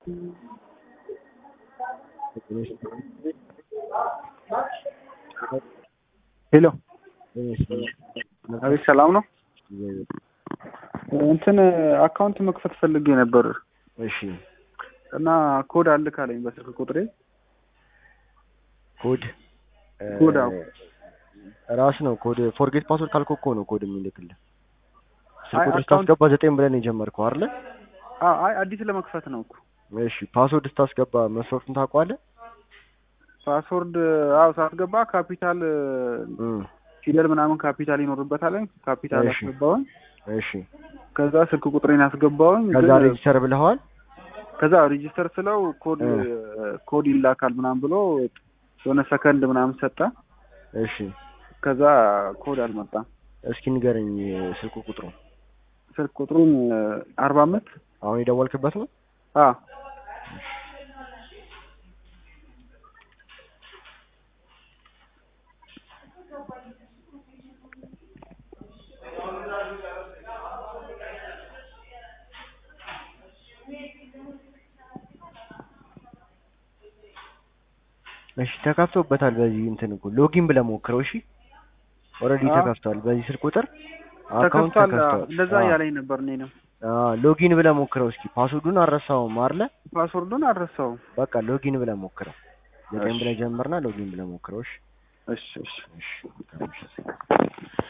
ሄሎ አቤት፣ ሰላም ነው? እንትን አካውንት መክፈት ፈልጌ ነበር። እሺ። እና ኮድ አልካለኝ በስልክ ቁጥሬ። ኮድ አዎ፣ ራስ ነው ኮድ። ፎርጌት ፓስወርድ ካልኩ እኮ ነው ኮድ የሚልክልህ። አይ ስልክ ቁጥር አካውንት ስታስገባ 9 ብለን የጀመርከው አይደል? አይ አዲስ ለመክፈት ነው እኮ። እሺ። ፓስወርድ ስታስገባ መስፈርቱን ታውቀዋለህ? ፓስወርድ አዎ፣ ሳስገባ ካፒታል ፊደል ምናምን ካፒታል ይኖርበታል። ካፒታል አስገባውን። እሺ። ከዛ ስልክ ቁጥሬን አስገባውን። ከዛ ሬጂስተር ብለዋል። ከዛ ሬጂስተር ስለው ኮድ ይላካል ምናምን ብሎ የሆነ ሰከንድ ምናምን ሰጠ። እሺ። ከዛ ኮድ አልመጣም። እስኪ ንገረኝ ስልክ ቁጥሩ። ስልክ ቁጥሩን 45 አሁን የደወልክበት ነው? አዎ። እሺ ተከፍቶበታል። በዚህ እንትን እኮ ሎጊን ብለህ ሞክረው። እሺ ኦልሬዲ ተከፍቷል። በዚህ ስልክ ቁጥር አካውንት ተከፍቷል። እንደዛ ያለኝ ነበር ነው። ሎጊን ብለህ ሞክረው እስኪ። ፓስወርዱን አልረሳውም አይደለ? ፓስወርዱን አልረሳውም። በቃ ሎጊን ብለህ ሞክረው። ዘጠኝ ብለህ ጀምርና ሎጊን ብለህ ሞክረው። እሺ እሺ እሺ።